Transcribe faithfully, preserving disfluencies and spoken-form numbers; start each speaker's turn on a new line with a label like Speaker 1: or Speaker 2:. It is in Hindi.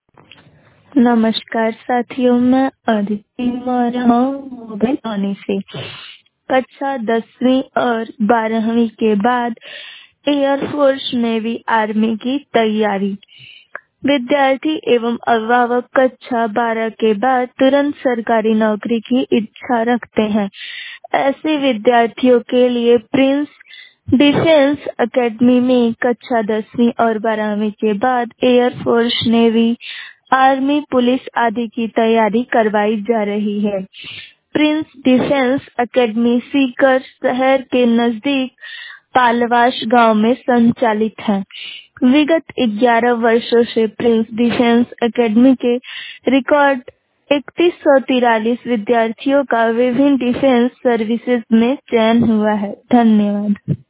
Speaker 1: नमस्कार साथियों, मैं अदिति मौर्य मोबाइल आने से कक्षा दसवीं और बारहवीं के बाद एयरफोर्स नेवी आर्मी की तैयारी। विद्यार्थी एवं अभिभावक कक्षा बारह के बाद तुरंत सरकारी नौकरी की इच्छा रखते हैं। ऐसे विद्यार्थियों के लिए प्रिंस डिफेंस एकेडमी में कक्षा दसवीं और बारहवीं के बाद एयरफोर्स नेवी आर्मी पुलिस आदि की तैयारी करवाई जा रही है। प्रिंस डिफेंस एकेडमी सीकर शहर के नजदीक पालवास गांव में संचालित है। विगत ग्यारह वर्षों से प्रिंस डिफेंस एकेडमी के रिकॉर्ड इकतीस सौ तिरालीस विद्यार्थियों का विभिन्न डिफेंस सर्विसेज में चयन हुआ है। धन्यवाद।